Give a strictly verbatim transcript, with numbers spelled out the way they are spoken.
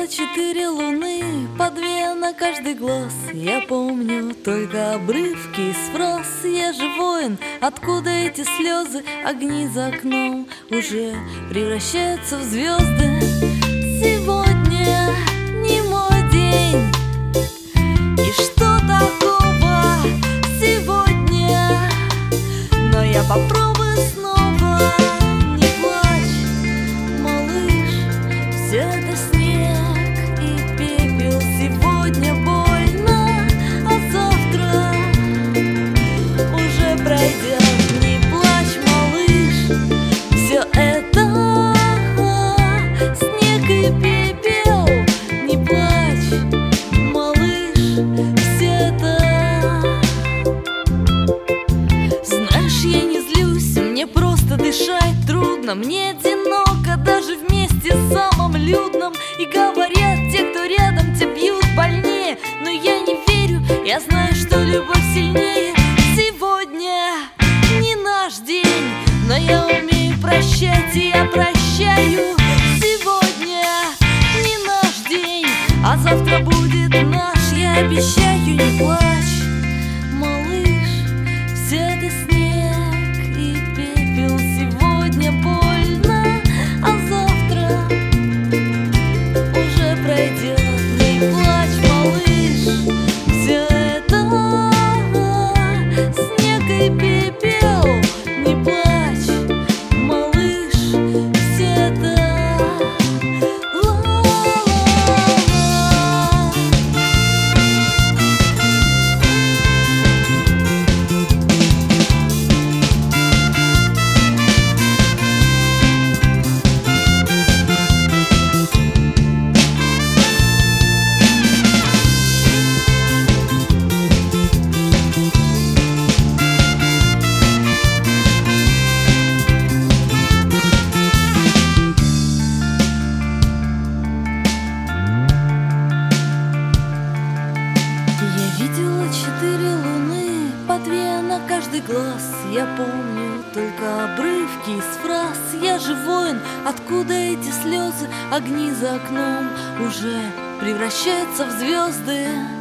видела четыре луны, по две на каждый глаз. Я помню только обрывки из фраз. Я же воин, откуда эти слезы? Огни за окном уже превращаются в звезды. Сегодня не мой день, и что такого сегодня? Но я попробую снова. Не плачь, малыш, все это снег и пепел. Сегодня больно, а завтра уже пройдет. Не плачь, малыш, все это снег и пепел. Не плачь, малыш, все это. Знаешь, я не злюсь, мне просто дышать трудно. Мне одиноко даже в месте самом людном. И говорят те, кто рядом, те бьют больнее. Но я не верю, я знаю, что любовь сильнее. Сегодня не наш день, но я умею прощать, и я прощаю. Сегодня не наш день, а завтра будет наш. Я обещаю, не плачь, малыш, все это снег и пепел. Сегодня больно, а завтра уже пройдет. Не плачь, малыш, все это снег и пепел. Не плачь, малыш, все это ла-ла-ла. Я видела четыре луны, по две на каждый глаз. Я помню только обрывки из фраз. Я же воин, откуда эти слезы? Огни за окном уже превращаются в звезды.